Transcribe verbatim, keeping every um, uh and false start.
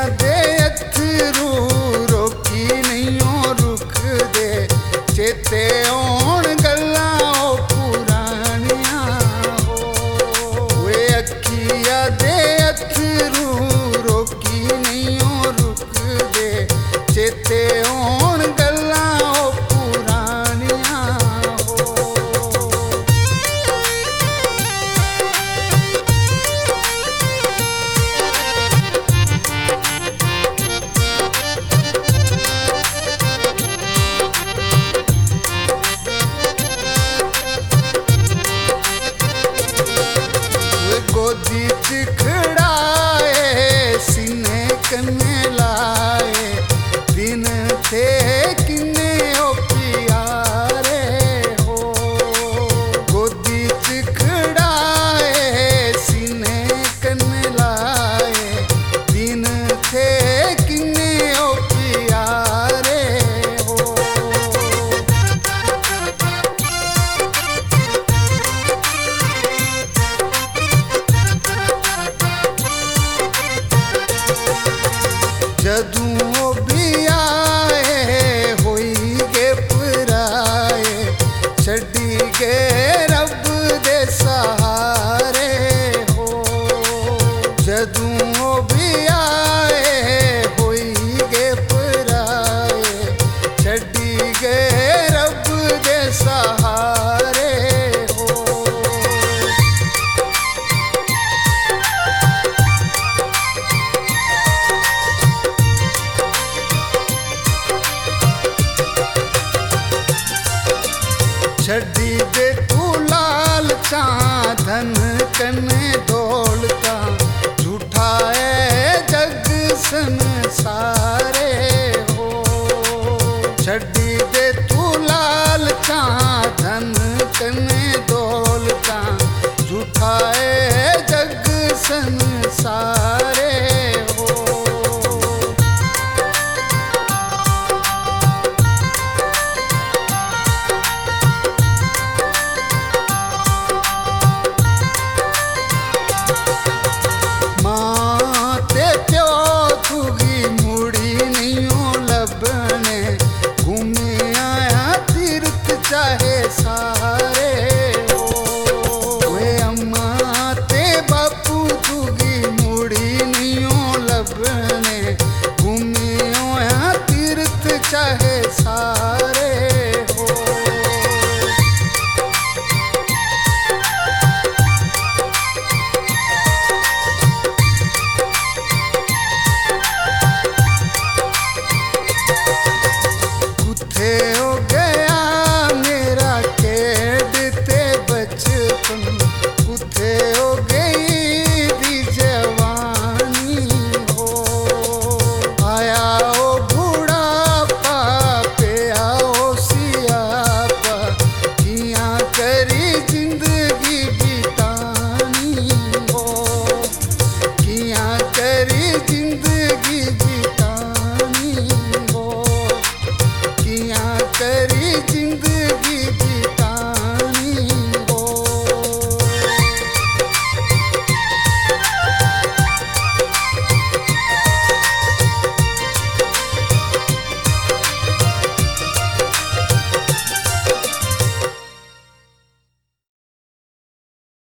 दे अथरू रोकी नहीं रुक दे चेते आउण गल्लां पुरानियां हो वे अखिया दे अथरू रोकी नहीं रुक दे चेते आउण गल्लां पुरानियां हो। गोदी च खड़ाए सीने कन्ने लाए दिन थे किन्ने ओ प्यारे हो गोदी च खड़ाए सीने कन्ने लाए दिन थे किन्ने ओ प्यारे हो। जदूं भी आए होई गे पराए छड्डी गए रब दे सहारे हो जदूं भी आए होई गे पराए छड्डी गए रब दे सहारे हो। छड्डी दे तू लालचा धन कन्ने दौलता झूठा है जग संसारे हो छड्डी दे तू लालचा धन कन्ने दौलता झूठा है जग संसारे